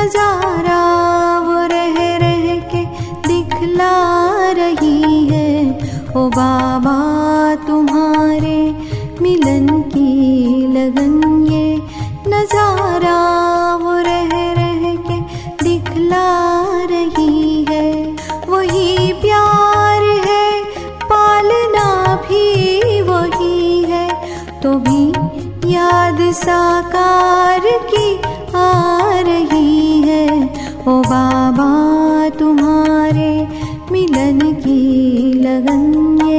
नजारा वो रह रह के दिखला रही है। ओ बाबा तुम्हारे मिलन की लगन, ये नजारा वो रह रह के दिखला रही है। वही प्यार है, पालना भी वही है, तो भी याद साकार की आ रही है। ओ बाबा तुम्हारे मिलन की लगन, ये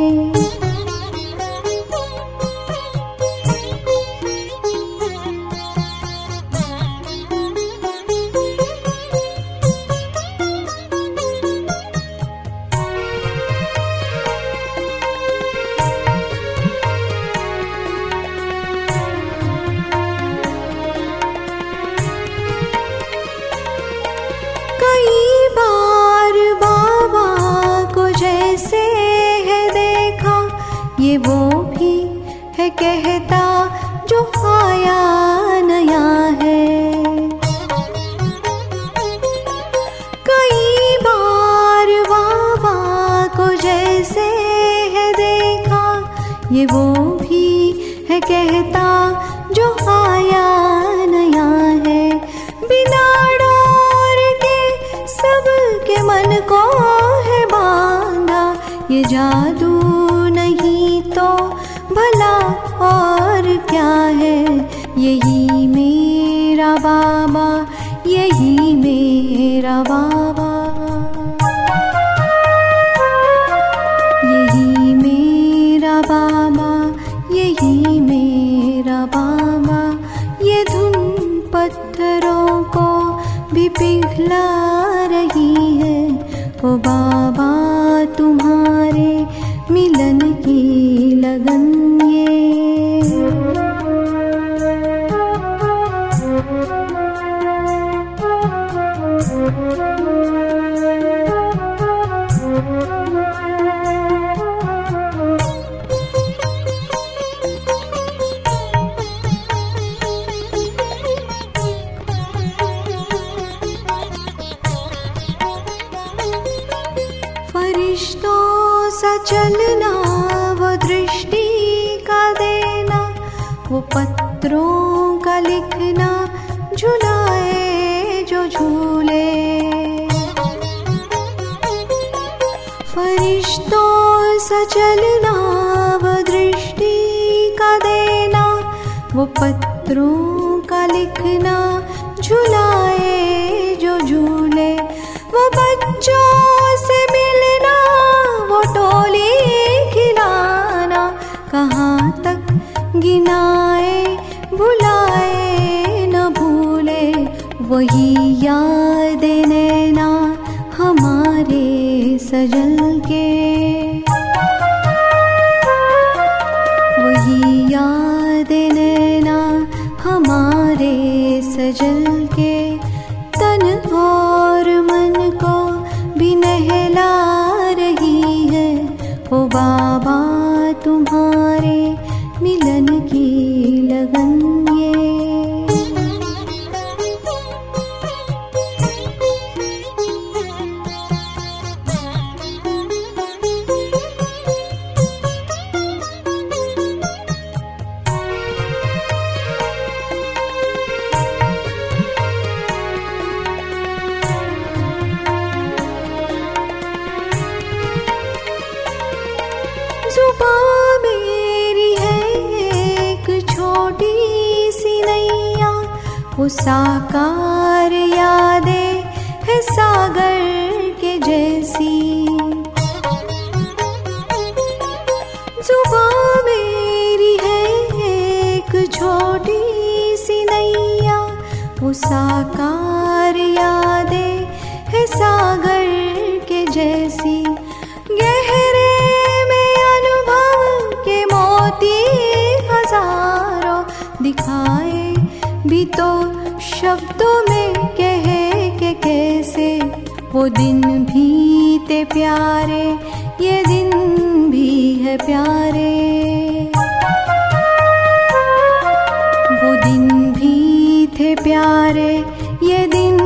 ये वो भी है कहता जो आया नया है। कई बार बाबा को जैसे है देखा, ये वो भी है कहता जो आया नया है। बिना डोर के सबके मन को है बांधा, ये जादू नहीं तो भला और क्या है। यही मेरा बाबा, यही मेरा बाबा, यही मेरा बाबा, यही मेरा बाबा। ये धुन पत्थरों को भी पिघला रही है। ओ बाबा तुम्हारे मिलन की लगन, ये फरिश्तों सा चलना, वो दृष्टि का देना, वो पत्रों का लिखना, झुलाए जो झूले। फरिश्तों सा चलना, वो दृष्टि का देना, वो पत्रों का लिखना, झुलाए जो झूले। वो बच्चों से मिलना, वो टोली खिलाना, कहाँ तक गिनाए भुलाए न भूले। वही याद नैना हमारे सजल के, वही याद नैना हमारे सजल के। तन और मन को भी नहला रही है। ओ बाबा तुम्हारे मिलन की लगन, ये जुबां मेरी है एक छोटी सी नैया, वो साकार यादें है सागर के जैसी। जुबां मेरी है एक छोटी सी नैया, वो साकार यादें है सागर के जैसी। गहरे दिखाए भी तो शब्दों में कहे के कैसे। वो दिन भी थे प्यारे, ये दिन भी है प्यारे। वो दिन भी थे प्यारे, ये दिन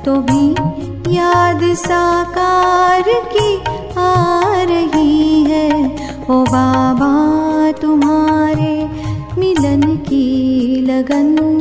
तो भी याद साकार की आ रही है। ओ बाबा तुम्हारे मिलन की लगन